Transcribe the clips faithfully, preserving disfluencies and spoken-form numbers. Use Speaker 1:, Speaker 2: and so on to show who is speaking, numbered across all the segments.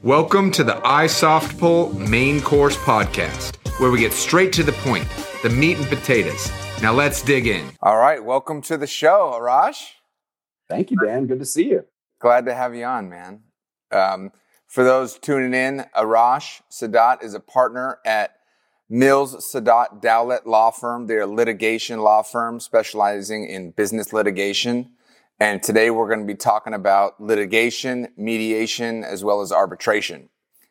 Speaker 1: Welcome to the iSoftPull Main Course Podcast, where we get straight to the point, the meat and potatoes. Now let's dig in. All right, welcome to the show, Arash.
Speaker 2: Thank you, Dan. Good to see you.
Speaker 1: Glad to have you on, man. Um, for those tuning in, Arash Sadat is a partner at Mills Sadat Dowlett Law Firm. They're a litigation law firm specializing in business litigation. And today we're going to be talking about litigation, mediation, as well as arbitration.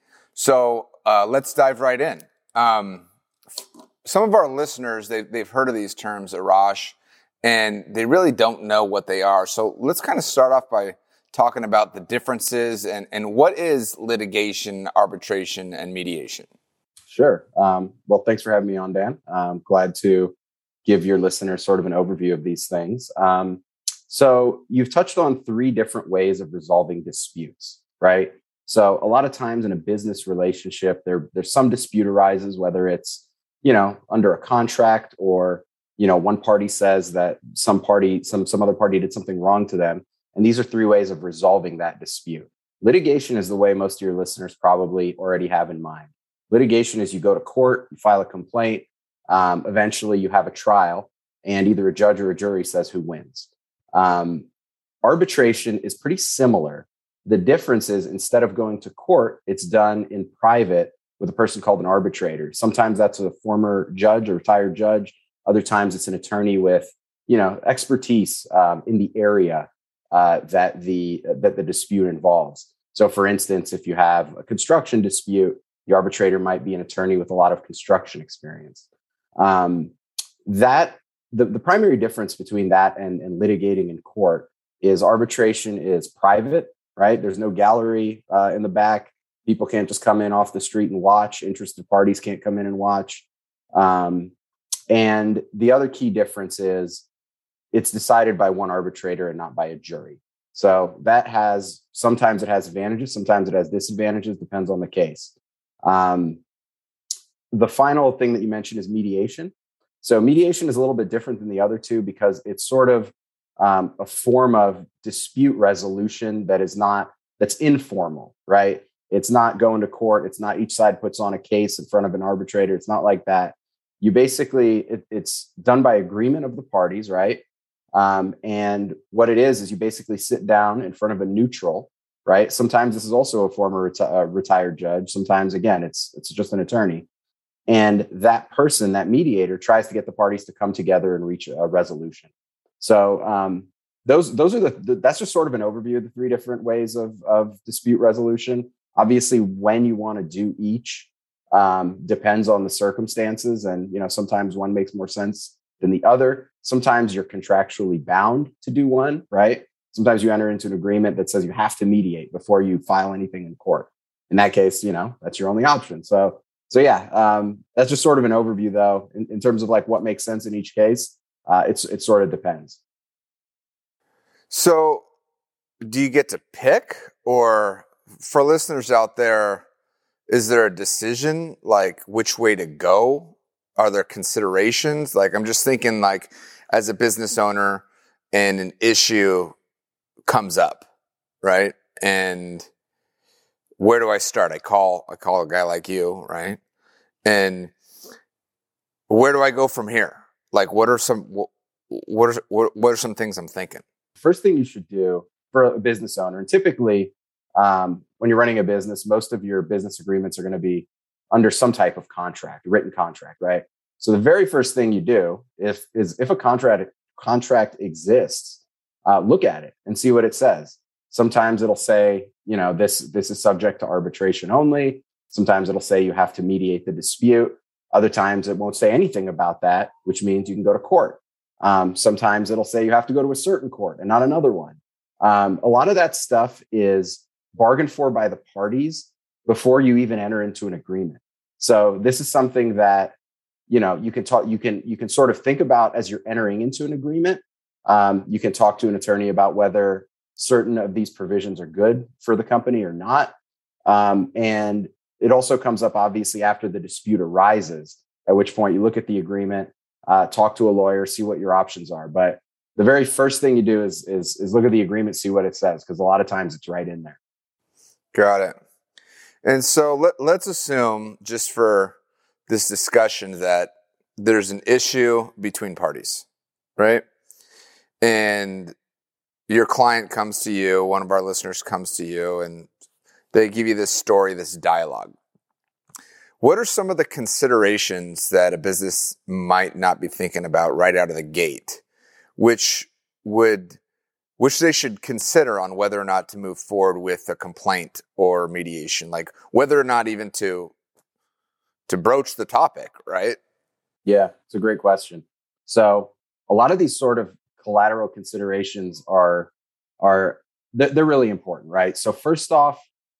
Speaker 1: So uh, let's dive right in. Um, some of our listeners, they've, they've heard of these terms, Arash, and they really don't know what they are. So let's kind of start off by talking about the differences and, and what is litigation, arbitration, and mediation.
Speaker 2: Sure. Um, well, thanks for having me on, Dan. I'm glad to give your listeners sort of an overview of these things. Um, So you've touched on three different ways of resolving disputes, right? So a lot of times in a business relationship, there, there's some dispute arises, whether it's, you know, under a contract or, you know, one party says that some party, some, some other party did something wrong to them. And these are three ways of resolving that dispute. Litigation is the way most of your listeners probably already have in mind. Litigation is you go to court, you file a complaint, um, eventually you have a trial, and either a judge or a jury says who wins. Um, arbitration is pretty similar. The difference is instead of going to court, it's done in private with a person called an arbitrator. Sometimes that's a former judge or retired judge. Other times it's an attorney with, you know, expertise um, in the area uh, that the that the dispute involves. So, for instance, if you have a construction dispute, the arbitrator might be an attorney with a lot of construction experience. Um, that The, the primary difference between that and, and litigating in court is arbitration is private, right? There's no gallery uh, in the back. People can't just come in off the street and watch. Interested parties can't come in and watch. Um, and the other key difference is it's decided by one arbitrator and not by a jury. So that has, sometimes it has advantages, sometimes it has disadvantages, depends on the case. Um, the final thing that you mentioned is mediation. So mediation is a little bit different than the other two because it's sort of um, a form of dispute resolution that is not, that's informal, right? It's not going to court. It's not each side puts on a case in front of an arbitrator. It's not like that. You basically, it, it's done by agreement of the parties, right? Um, and what it is, is you basically sit down in front of a neutral, right? Sometimes this is also a former reti- uh, retired judge. Sometimes, again, it's it's just an attorney. And that person, that mediator, tries to get the parties to come together and reach a resolution. So um, those those are the, the that's just sort of an overview of the three different ways of of dispute resolution. Obviously, when you want to do each um, depends on the circumstances, and you know sometimes one makes more sense than the other. Sometimes you're contractually bound to do one, right? Sometimes you enter into an agreement that says you have to mediate before you file anything in court. In that case, you know that's your only option. So. So yeah, um, that's just sort of an overview, though, in, in terms of like what makes sense in each case. Uh, it's it sort of depends.
Speaker 1: So, do you get to pick, or for listeners out there, is there a decision like which way to go? Are there considerations? Like I'm just thinking, like as a business owner, and an issue comes up, right? And where do I start? I call, I call a guy like you, right? And where do I go from here? Like, what are some, what, what are, what, what are some things I'm thinking?
Speaker 2: First thing you should do for a business owner, and typically um, when you're running a business, most of your business agreements are going to be under some type of contract, written contract, right? So the very first thing you do if, is if a contract contract exists, uh, look at it and see what it says. Sometimes it'll say, you know, this, this is subject to arbitration only. Sometimes it'll say you have to mediate the dispute. Other times it won't say anything about that, which means you can go to court. Um, sometimes it'll say you have to go to a certain court and not another one. Um, a lot of that stuff is bargained for by the parties before you even enter into an agreement. So this is something that, you know, you can talk, you can, you can sort of think about as you're entering into an agreement. Um, you can talk to an attorney about whether certain of these provisions are good for the company or not. Um, and it also comes up obviously after the dispute arises, at which point you look at the agreement, uh, talk to a lawyer, see what your options are. But the very first thing you do is, is, is look at the agreement, see what it says, because a lot of times it's right in there.
Speaker 1: Got it. And so let, let's assume, just for this discussion, that there's an issue between parties, right? And your client comes to you, one of our listeners comes to you, and they give you this story, this dialogue. What are some of the considerations that a business might not be thinking about right out of the gate, which would, which they should consider on whether or not to move forward with a complaint or mediation, like whether or not even to, to broach the topic, right?
Speaker 2: Yeah, it's a great question. So a lot of these sort of collateral considerations are, are they're really important, right? So first off,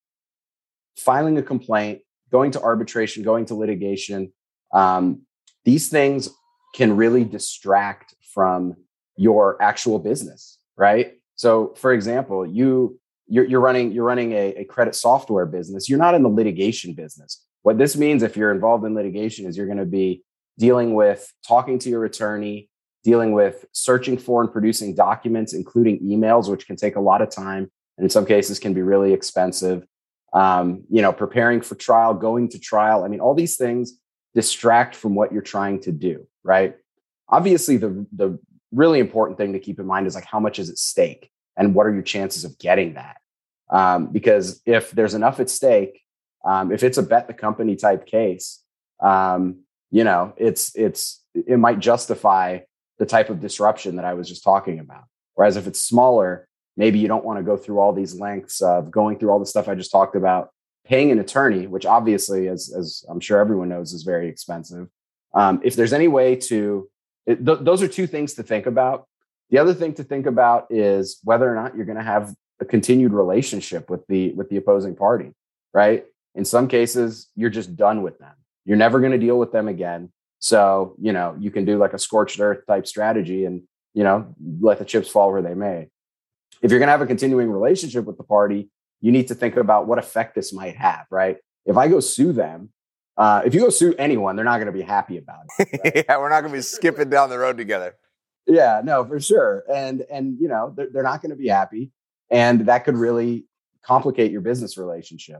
Speaker 2: filing a complaint, going to arbitration, going to litigation, um, these things can really distract from your actual business, right? So, for example, you you're, you're running you're running a, a credit software business. You're not in the litigation business. What this means, if you're involved in litigation, is you're going to be dealing with talking to your attorney, dealing with searching for and producing documents, including emails, which can take a lot of time and in some cases can be really expensive. Um, you know, preparing for trial, going to trial. I mean, all these things distract from what you're trying to do, right? Obviously, the the really important thing to keep in mind is like, how much is at stake and what are your chances of getting that? Um, because if there's enough at stake, um, if it's a bet the company type case, um, you know, it's it's it might justify the type of disruption that I was just talking about. Whereas if it's smaller, maybe you don't want to go through all these lengths of going through all the stuff I just talked about, paying an attorney, which obviously, as, as I'm sure everyone knows, is very expensive. Um, if there's any way to, it, th- those are two things to think about. The other thing to think about is whether or not you're going to have a continued relationship with the with the opposing party, right? In some cases, you're just done with them. You're never going to deal with them again. So, you know, you can do like a scorched earth type strategy and, you know, let the chips fall where they may. If you're going to have a continuing relationship with the party, you need to think about what effect this might have, right? If I go sue them, uh, if you go sue anyone, they're not going to be happy about it.
Speaker 1: Right? Yeah, we're not going to be skipping down the road together.
Speaker 2: Yeah, no, for sure. And, and you know, they're, they're not going to be happy. And that could really complicate your business relationship.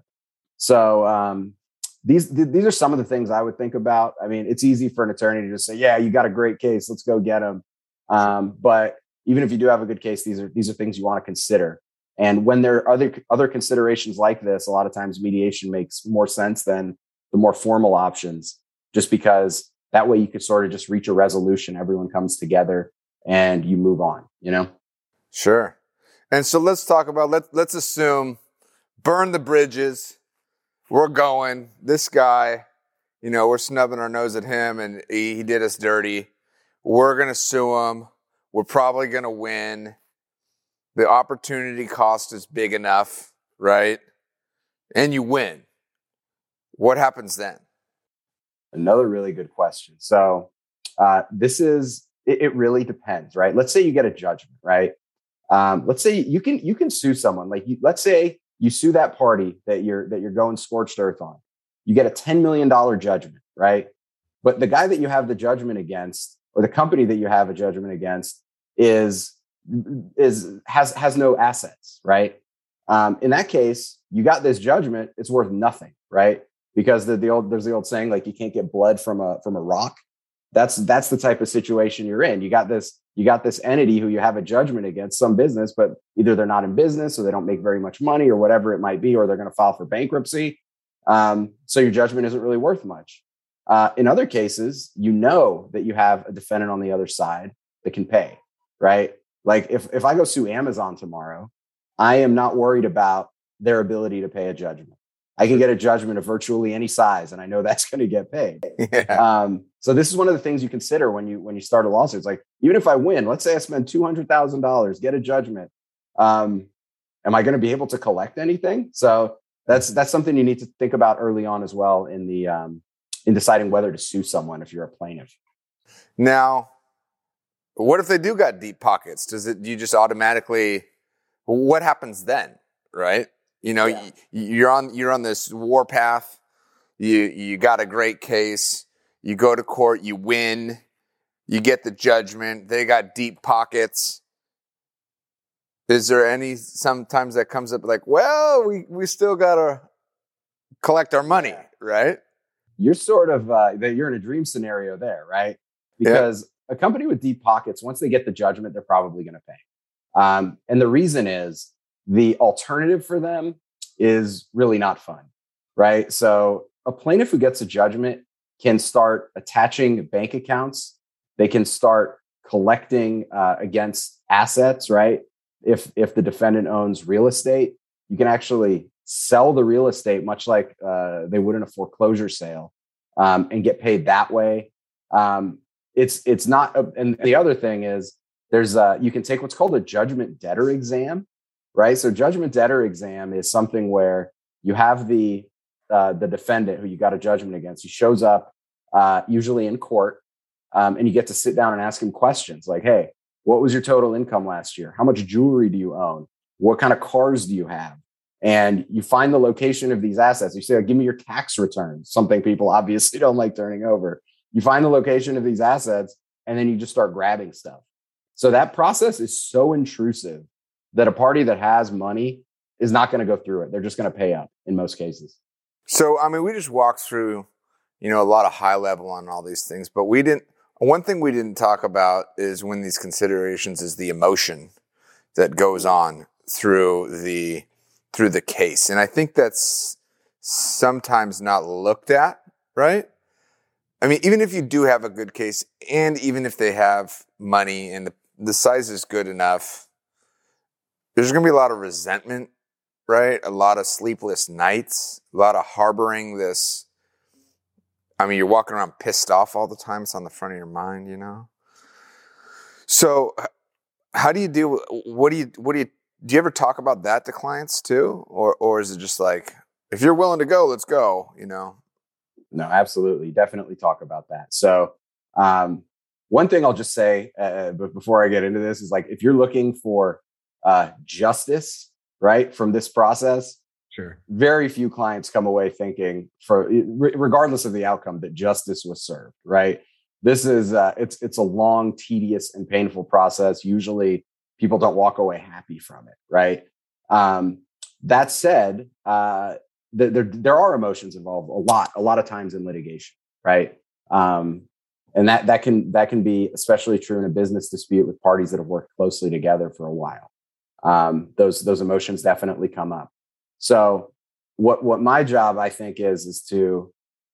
Speaker 2: So um, these, th- these are some of the things I would think about. I mean, it's easy for an attorney to just say, yeah, you got a great case. Let's go get them. Um, but even if you do have a good case, these are these are things you want to consider. And when there are other other considerations like this, a lot of times mediation makes more sense than the more formal options, just because that way you could sort of just reach a resolution. Everyone comes together and you move on, you know?
Speaker 1: Sure. And so let's talk about, let, let's assume, burn the bridges. We're going, this guy, you know, we're snubbing our nose at him and he, he did us dirty. We're going to sue him. We're probably going to win. The opportunity cost is big enough, right? And you win. What happens then?
Speaker 2: Another really good question. So uh, this is, it, it really depends, right? Let's say you get a judgment, right? Um, let's say you can you can sue someone. Like, you, let's say you sue that party that you're that you're going scorched earth on. You get a ten million dollars judgment, right? But the guy that you have the judgment against, or the company that you have a judgment against, is is has has no assets, right? Um, in that case, you got this judgment; it's worth nothing, right? Because the, the old there's the old saying, like, you can't get blood from a from a rock. That's that's the type of situation you're in. You got this you got this entity who you have a judgment against, some business, but either they're not in business or they don't make very much money or whatever it might be, or they're going to file for bankruptcy. Um, so your judgment isn't really worth much. Uh, in other cases, you know that you have a defendant on the other side that can pay, right? Like if, if I go sue Amazon tomorrow, I am not worried about their ability to pay a judgment. I can get a judgment of virtually any size, and I know that's going to get paid.
Speaker 1: Yeah.
Speaker 2: Um, so this is one of the things you consider when you when you start a lawsuit. It's like, even if I win, let's say I spend two hundred thousand dollars, get a judgment, um, am I going to be able to collect anything? So that's that's something you need to think about early on as well in the um, in deciding whether to sue someone if you're a plaintiff.
Speaker 1: Now, what if they do got deep pockets? Does it? Do you just automatically? What happens then? Right? You know, yeah. you, you're on you're on this war path. You you got a great case. You go to court. You win. You get the judgment. They got deep pockets. Is there any sometimes that comes up like, well, we we still gotta collect our money, right?
Speaker 2: You're sort of, uh, you're in a dream scenario there, right? Because yep. a company with deep pockets, once they get the judgment, they're probably going to pay. Um, and the reason is the alternative for them is really not fun, right? So a plaintiff who gets a judgment can start attaching bank accounts. They can start collecting uh, against assets, right? If if the defendant owns real estate, you can actually sell the real estate much like uh, they would in a foreclosure sale, um, and get paid that way. Um, it's it's not. A, and the other thing is, there's a, you can take what's called a judgment debtor exam, right? So judgment debtor exam is something where you have the uh, the defendant who you got a judgment against. He shows up uh, usually in court, um, and you get to sit down and ask him questions like, "Hey, what was your total income last year? How much jewelry do you own? What kind of cars do you have?" And you find the location of these assets. You say, "Give me your tax returns," something people obviously don't like turning over. You find the location of these assets, and then you just start grabbing stuff. So that process is so intrusive that a party that has money is not going to go through it. They're just going to pay up in most cases.
Speaker 1: So, I mean, we just walked through, you know, a lot of high level on all these things, but we didn't, one thing we didn't talk about is when these considerations is the emotion that goes on through the, through the case. And I think that's sometimes not looked at, right? I mean, even if you do have a good case and even if they have money and the, the size is good enough, there's going to be a lot of resentment, right? A lot of sleepless nights, a lot of harboring this. I mean, you're walking around pissed off all the time. It's on the front of your mind, you know? So how do you deal with, what do you, what do you, do you ever talk about that to clients too? Or, or is it just like, if you're willing to go, let's go, you know?
Speaker 2: No, absolutely. Definitely talk about that. So um, one thing I'll just say, uh, but before I get into this is like, if you're looking for uh, justice, right, from this process,
Speaker 3: sure,
Speaker 2: very few clients come away thinking, for regardless of the outcome, that justice was served, right? This is, uh, it's, it's a long, tedious and painful process. Usually people don't walk away happy from it, right? Um, that said, uh, There, there are emotions involved a lot, a lot of times in litigation, right? Um, and that that can that can be especially true in a business dispute with parties that have worked closely together for a while. Um, those those emotions definitely come up. So what what my job I think is is to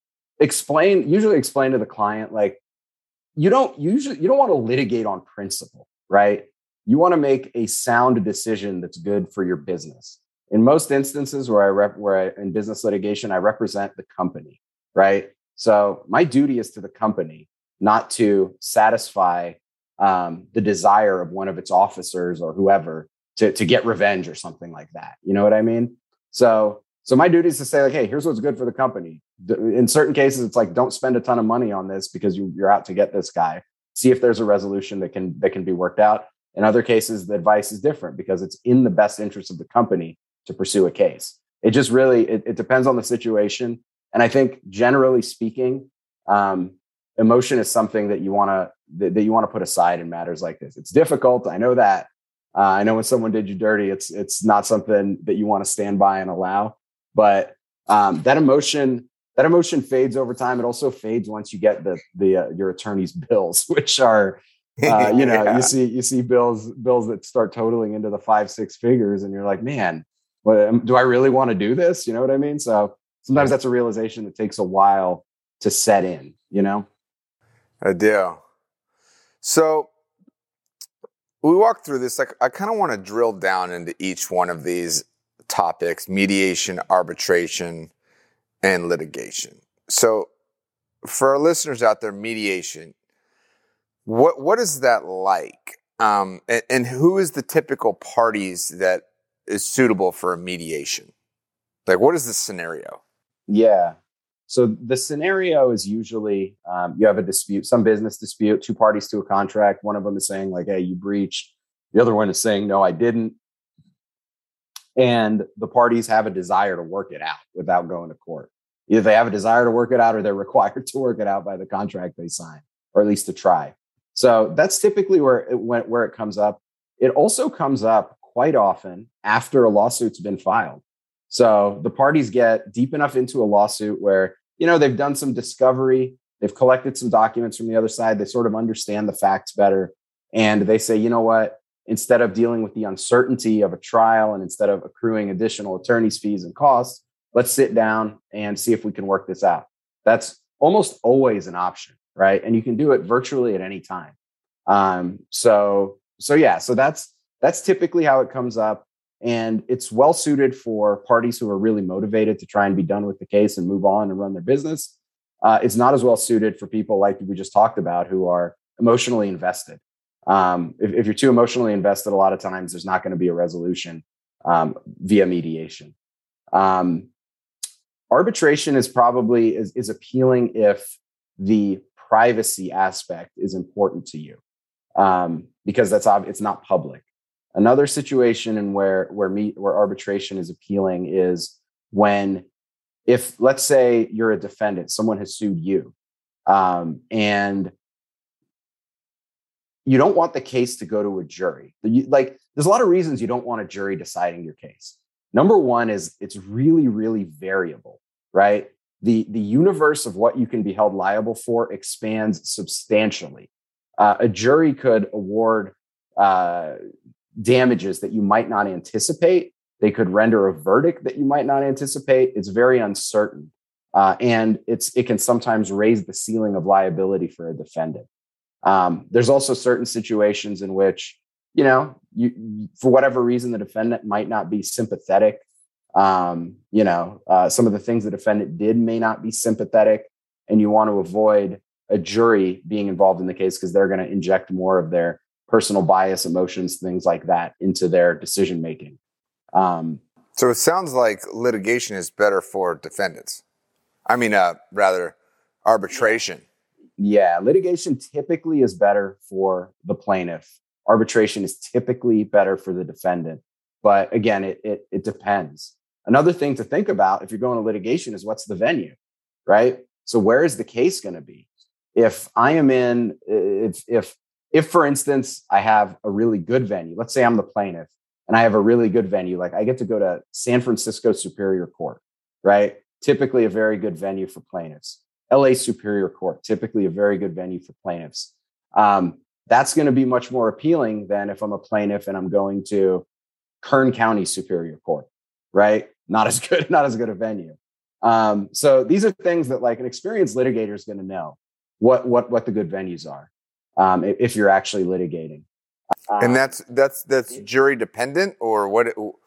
Speaker 2: explain, usually explain to the client, like, you don't usually you don't want to litigate on principle, right? You want to make a sound decision that's good for your business. In most instances where I rep, where I, in business litigation, I represent the company, right? So my duty is to the company, not to satisfy um, the desire of one of its officers or whoever to, to get revenge or something like that. You know what I mean? So, so my duty is to say, like, hey, here's what's good for the company. In certain cases, it's like, don't spend a ton of money on this because you, you're out to get this guy. See if there's a resolution that can that can be worked out. In other cases, the advice is different because it's in the best interest of the company to pursue a case. It just really, it, it depends on the situation. And I think generally speaking, um, emotion is something that you want to, that, that you want to put aside in matters like this. It's difficult. I know that. Uh, I know when someone did you dirty, it's, it's not something that you want to stand by and allow, but um, that emotion, that emotion fades over time. It also fades once you get the, the, uh, your attorney's bills, which are, uh, you know, yeah. you see, you see bills, bills that start totaling into the five, six figures and you're like, man, what, do I really want to do this? You know what I mean? So sometimes that's a realization that takes a while to set in, you know?
Speaker 1: I do. So we walked through this. Like, I kind of want to drill down into each one of these topics: mediation, arbitration, and litigation. So for our listeners out there, mediation, what, what is that like? Um, and, and who is the typical parties that is suitable for a mediation? Like, what is the scenario?
Speaker 2: Yeah. So the scenario is usually um, you have a dispute, some business dispute, two parties to a contract. One of them is saying like, hey, you breached. The other one is saying, no, I didn't. And the parties have a desire to work it out without going to court. Either they have a desire to work it out or they're required to work it out by the contract they sign, or at least to try. So that's typically where it, where it comes up. It also comes up quite often after a lawsuit's been filed. So the parties get deep enough into a lawsuit where, you know, they've done some discovery, they've collected some documents from the other side, they sort of understand the facts better. And they say, you know what, instead of dealing with the uncertainty of a trial and instead of accruing additional attorney's fees and costs, let's sit down and see if we can work this out. That's almost always an option, right? And you can do it virtually at any time. Um, so, so yeah, so that's that's typically how it comes up. And it's well suited for parties who are really motivated to try and be done with the case and move on and run their business. Uh, it's not as well suited for people like we just talked about who are emotionally invested. Um, if, if you're too emotionally invested, a lot of times there's not going to be a resolution um, via mediation. Um, arbitration is probably is, is appealing if the privacy aspect is important to you, um, because that's ob- it's not public. Another situation in where where me where arbitration is appealing is when, if let's say you're a defendant, someone has sued you, um, and you don't want the case to go to a jury. You, like, there's a lot of reasons you don't want a jury deciding your case. Number one is it's really, really variable, right? The the universe of what you can be held liable for expands substantially. Uh, a jury could award Uh, damages that you might not anticipate. They could render a verdict that you might not anticipate. It's very uncertain. Uh, and it's it can sometimes raise the ceiling of liability for a defendant. Um, there's also certain situations in which, you know, you, for whatever reason, the defendant might not be sympathetic. Um, you know, uh, some of the things the defendant did may not be sympathetic, and you want to avoid a jury being involved in the case because they're going to inject more of their personal bias, emotions, things like that into their decision making. Um,
Speaker 1: so it sounds like litigation is better for defendants. I mean, uh, rather, arbitration.
Speaker 2: Yeah, litigation typically is better for the plaintiff. Arbitration is typically better for the defendant. But again, it it, it depends. Another thing to think about if you're going to litigation is what's the venue, right? So where is the case going to be? If I am in, if if If, for instance, I have a really good venue, let's say I'm the plaintiff and I have a really good venue, like I get to go to San Francisco Superior Court, right? Typically a very good venue for plaintiffs. L A Superior Court, typically a very good venue for plaintiffs. Um, that's going to be much more appealing than if I'm a plaintiff and I'm going to Kern County Superior Court, right? Not as good, not as good a venue. Um, so these are things that like an experienced litigator is going to know what, what, what the good venues are. Um, if you're actually litigating,
Speaker 1: um, and that's that's that's jury dependent, or what?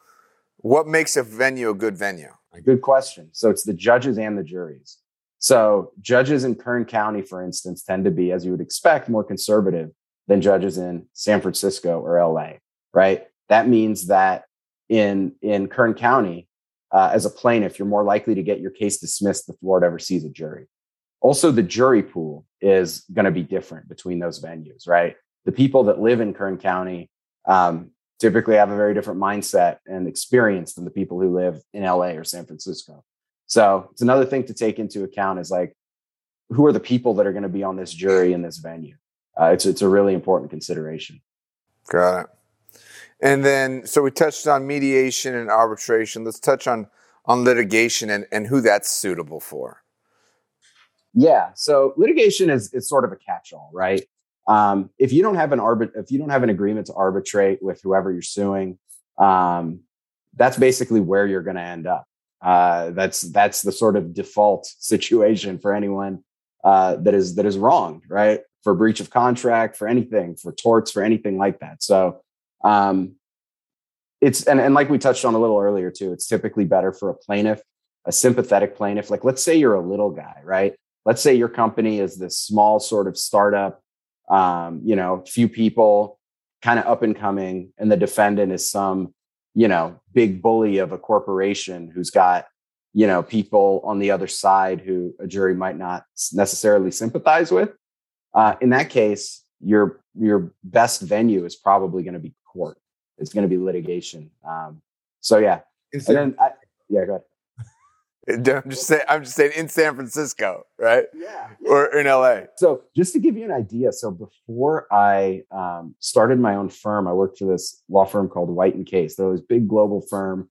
Speaker 1: What makes a venue a good venue?
Speaker 2: Good question. So it's the judges and the juries. So judges in Kern County, for instance, tend to be, as you would expect, more conservative than judges in San Francisco or L A. Right? That means that in in Kern County, uh, as a plaintiff, you're more likely to get your case dismissed before it ever sees a jury. Also, the jury pool is going to be different between those venues, right? The people that live in Kern County um, typically have a very different mindset and experience than the people who live in L A or San Francisco. So it's another thing to take into account is like, who are the people that are going to be on this jury in this venue? Uh, it's it's a really important consideration.
Speaker 1: Got it. And then, so we touched on mediation and arbitration. Let's touch on on litigation and, and who that's suitable for.
Speaker 2: Yeah. So litigation is, is sort of a catch-all, right? Um, if you don't have an arbit, if you don't have an agreement to arbitrate with whoever you're suing, um, that's basically where you're going to end up. Uh, that's that's the sort of default situation for anyone uh, that is that is wronged, right? For breach of contract, for anything, for torts, for anything like that. So um, it's and and like we touched on a little earlier too, it's typically better for a plaintiff, a sympathetic plaintiff. Like let's say you're a little guy, right? Let's say your company is this small sort of startup, um, you know, few people, kind of up and coming, and the defendant is some, you know, big bully of a corporation who's got, you know, people on the other side who a jury might not necessarily sympathize with. Uh, in that case, your your best venue is probably going to be court. It's going to be litigation. Um, so yeah, and then I, yeah, go ahead.
Speaker 1: I'm just saying. I'm just saying in San Francisco, right?
Speaker 2: Yeah, yeah.
Speaker 1: Or in L A.
Speaker 2: So just to give you an idea, so before I um, started my own firm, I worked for this law firm called White and Case. They're this big global firm.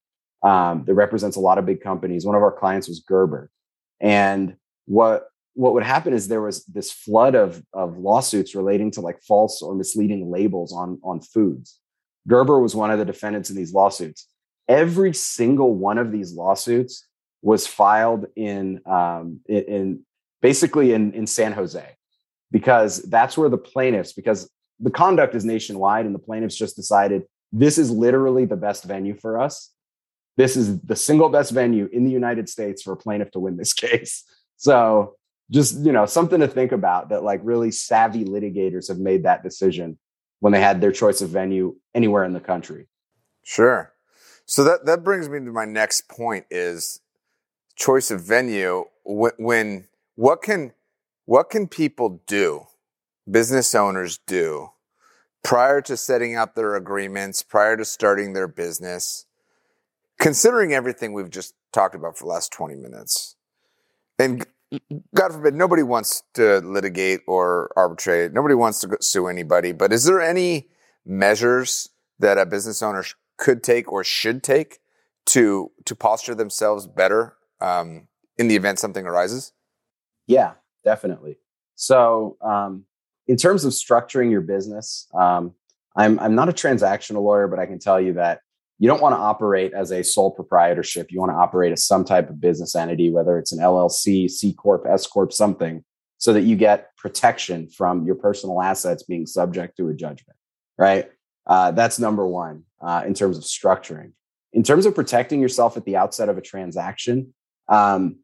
Speaker 2: um, that represents a lot of big companies. One of our clients was Gerber. And what what would happen is there was this flood of, of lawsuits relating to like false or misleading labels on, on foods. Gerber was one of the defendants in these lawsuits. Every single one of these lawsuits was filed in, um, in, in basically in, in San Jose, because that's where the plaintiffs, because the conduct is nationwide and the plaintiffs just decided this is literally the best venue for us. This is the single best venue in the United States for a plaintiff to win this case. So just, you know, something to think about, that like really savvy litigators have made that decision when they had their choice of venue anywhere in the country.
Speaker 1: Sure. So that, that brings me to my next point is choice of venue. When, what can, what can people do, business owners do, prior to setting out their agreements, prior to starting their business, considering everything we've just talked about for the last twenty minutes? And God forbid, nobody wants to litigate or arbitrate. Nobody wants to sue anybody. But is there any measures that a business owner sh- could take or should take to to posture themselves better um, in the event something arises?
Speaker 2: Yeah, definitely. So um, in terms of structuring your business, um, I'm I'm not a transactional lawyer, but I can tell you that you don't want to operate as a sole proprietorship. You want to operate as some type of business entity, whether it's an L L C, C Corp, S Corp, something, so that you get protection from your personal assets being subject to a judgment, right? Uh, that's number one uh, in terms of structuring. In terms of protecting yourself at the outset of a transaction, um,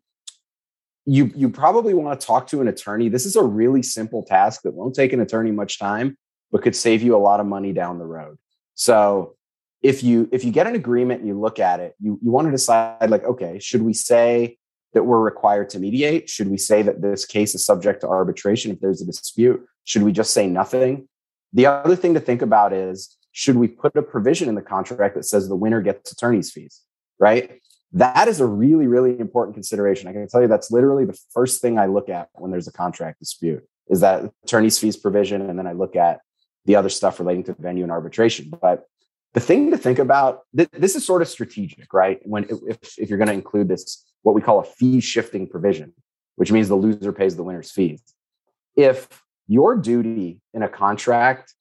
Speaker 2: you, you probably want to talk to an attorney. This is a really simple task that won't take an attorney much time, but could save you a lot of money down the road. So If you if you get an agreement and you look at it, you, you want to decide, like, okay, should we say that we're required to mediate? Should we say that this case is subject to arbitration if there's a dispute? Should we just say nothing? The other thing to think about is, should we put a provision in the contract that says the winner gets attorney's fees, right? That is a really, really important consideration. I can tell you that's literally the first thing I look at when there's a contract dispute, is that attorney's fees provision. And then I look at the other stuff relating to venue and arbitration. But the thing to think about, th- this is sort of strategic, right? When if, if you're going to include this, what we call a fee shifting provision, which means the loser pays the winner's fees. If your duty in a contract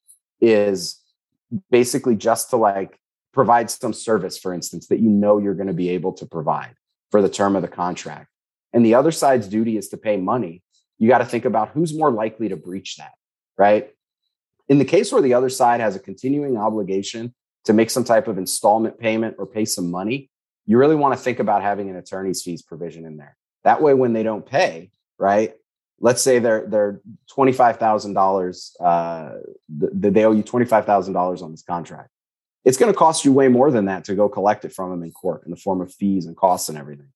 Speaker 2: is basically just to like provide some service, for instance, that you know you're going to be able to provide for the term of the contract, and the other side's duty is to pay money, you got to think about who's more likely to breach that, right? In the case where the other side has a continuing obligation to make some type of installment payment or pay some money, you really want to think about having an attorney's fees provision in there. That way, when they don't pay, right? Let's say they're they're twenty-five thousand dollars, uh, th- they owe you twenty-five thousand dollars on this contract. It's going to cost you way more than that to go collect it from them in court in the form of fees and costs and everything.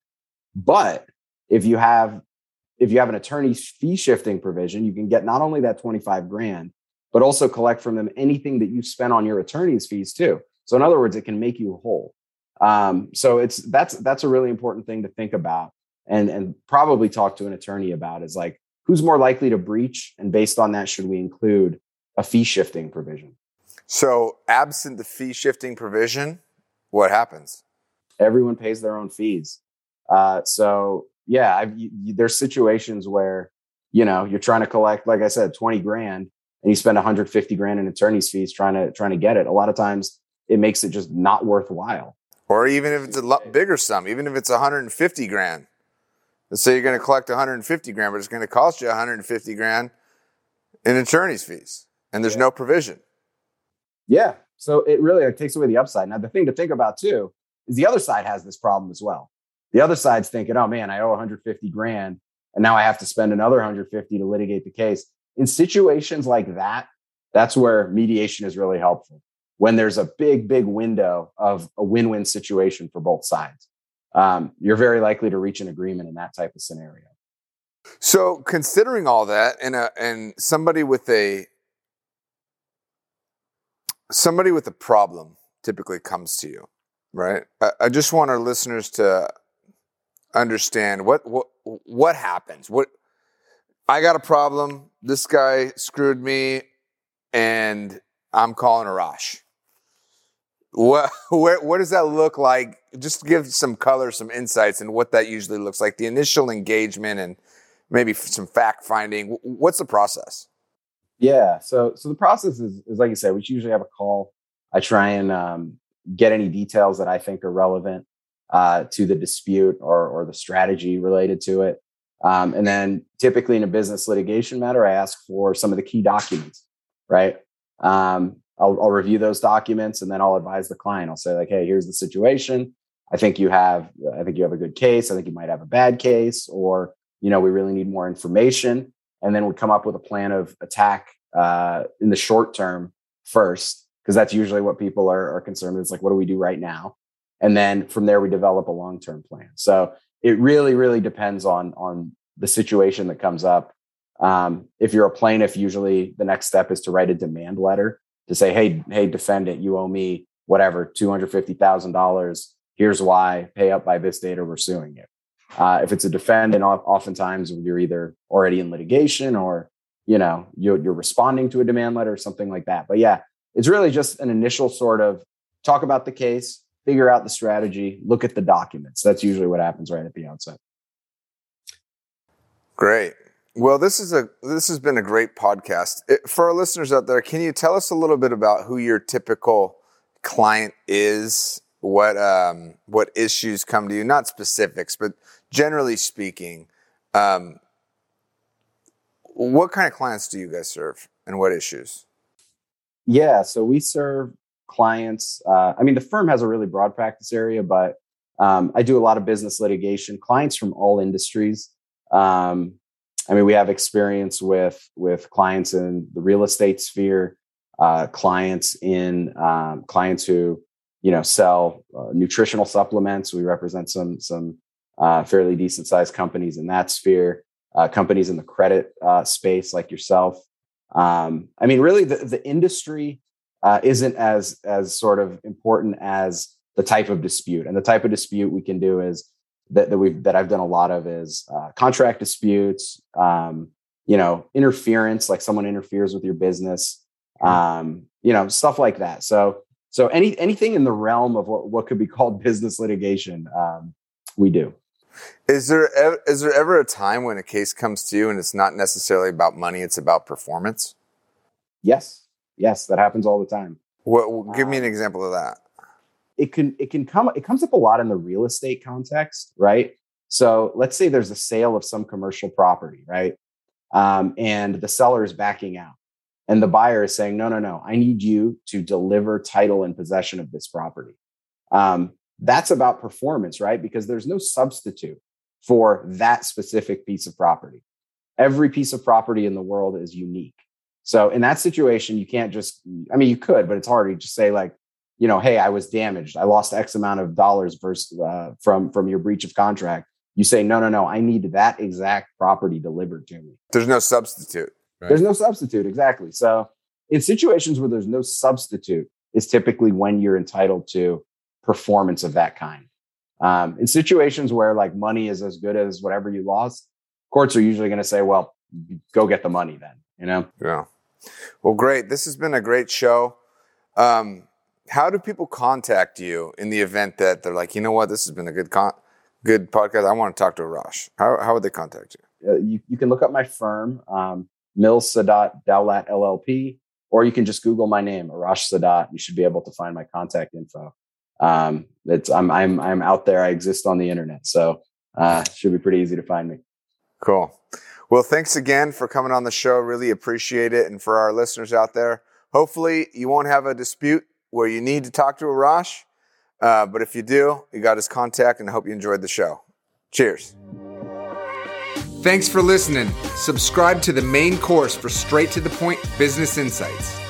Speaker 2: But if you have if you have an attorney's fee shifting provision, you can get not only that twenty-five grand, but also collect from them anything that you spent on your attorney's fees too. So in other words, it can make you whole. Um, so it's that's that's a really important thing to think about, and and probably talk to an attorney about, is like, who's more likely to breach, and based on that, should we include a fee shifting provision?
Speaker 1: So absent the fee shifting provision, what happens?
Speaker 2: Everyone pays their own fees. Uh, so yeah, I've, you, there's situations where, you know, you're trying to collect, like I said, twenty grand, and you spend one hundred fifty grand in attorney's fees trying to trying to get it. A lot of times it makes it just not worthwhile.
Speaker 1: Or even if it's a lot bigger sum, even if it's one hundred fifty grand. Let's say you're going to collect one hundred fifty grand, but it's going to cost you one hundred fifty grand in attorney's fees, and there's yeah. no provision.
Speaker 2: Yeah. So it really like, takes away the upside. Now, the thing to think about too is the other side has this problem as well. The other side's thinking, oh man, I owe one hundred fifty grand, and now I have to spend another one hundred fifty to litigate the case. In situations like that, that's where mediation is really helpful. When there's a big, big window of a win-win situation for both sides, um, you're very likely to reach an agreement in that type of scenario.
Speaker 1: So considering all that, and a, and somebody with a somebody with a problem typically comes to you, right? I, I just want our listeners to understand what what what happens. What I got a problem. This guy screwed me, and I'm calling Arash. What, where, what does that look like? Just give some color, some insights, and what that usually looks like. The initial engagement and maybe some fact finding. What's the process?
Speaker 2: Yeah. So, so the process is, is like you said, we usually have a call. I try and um, get any details that I think are relevant uh, to the dispute or, or the strategy related to it. Um, and then typically in a business litigation matter, I ask for some of the key documents, right? Um, I'll, I'll review those documents and then I'll advise the client. I'll say like, hey, here's the situation. I think you have, I think you have a good case. I think you might have a bad case, or, you know, we really need more information. And then we come up with a plan of attack uh, in the short term first, because that's usually what people are, are concerned with. It's like, what do we do right now? And then from there, we develop a long-term plan. So it really, really depends on, on the situation that comes up. Um, if you're a plaintiff, usually the next step is to write a demand letter to say, hey, hey, defendant, you owe me whatever, two hundred fifty thousand dollars. Here's why, pay up by this date or we're suing you. Uh, if it's a defendant, oftentimes you're either already in litigation or, you know, you're, you're responding to a demand letter or something like that. But yeah, it's really just an initial sort of talk about the case, figure out the strategy, look at the documents. That's usually what happens right at the outset.
Speaker 1: Great. Well, this is a this has been a great podcast. It, for our listeners out there, can you tell us a little bit about who your typical client is? What um, what issues come to you? Not specifics, but generally speaking, um, what kind of clients do you guys serve, and what issues?
Speaker 2: Yeah, so we serve clients. Uh, I mean, the firm has a really broad practice area, but um, I do a lot of business litigation. Clients from all industries. Um, I mean, we have experience with with clients in the real estate sphere, uh, clients in um, clients who, you know, sell uh, nutritional supplements. We represent some some uh, fairly decent sized companies in that sphere. Uh, companies in the credit uh, space, like yourself. Um, I mean, really, the the industry uh, isn't as as sort of important as the type of dispute. And the type of dispute we can do is that that we've that I've done a lot of is uh, contract disputes, um, you know, interference, like someone interferes with your business, um, you know, stuff like that. So so any anything in the realm of what, what could be called business litigation, um, we do.
Speaker 1: Is there ever, is there ever a time when a case comes to you and it's not necessarily about money, it's about performance?
Speaker 2: Yes, yes, that happens all the time.
Speaker 1: What? Give me an example of that.
Speaker 2: It can it can come it comes up a lot in the real estate context, right? So let's say there's a sale of some commercial property, right? Um, and the seller is backing out, and the buyer is saying, no, no, no, I need you to deliver title and possession of this property. Um, that's about performance, right? Because there's no substitute for that specific piece of property. Every piece of property in the world is unique. So in that situation, you can't just, I mean, you could, but it's hard to just say like, you know, hey, I was damaged. I lost X amount of dollars versus, uh, from, from your breach of contract. You say, no, no, no, I need that exact property delivered to me.
Speaker 1: There's no substitute.
Speaker 2: Right? There's no substitute. Exactly. So in situations where there's no substitute is typically when you're entitled to performance of that kind. Um, in situations where like money is as good as whatever you lost, courts are usually going to say, well, go get the money then, you know?
Speaker 1: Yeah. Well, great. This has been a great show. Um, how do people contact you in the event that they're like, you know what, this has been a good con- good podcast. I want to talk to Arash. How how would they contact you?
Speaker 2: Uh, you, you can look up my firm, um, Mills Sadat Dowlat L L P, or you can just Google my name, Arash Sadat. You should be able to find my contact info. Um, it's I'm I'm I'm out there. I exist on the internet, so uh, it should be pretty easy to find me.
Speaker 1: Cool. Well, thanks again for coming on the show. Really appreciate it. And for our listeners out there, hopefully you won't have a dispute where you need to talk to Arash. Uh, but if you do, you got his contact, and I hope you enjoyed the show. Cheers. Thanks for listening. Subscribe to the main course for straight to the point business insights.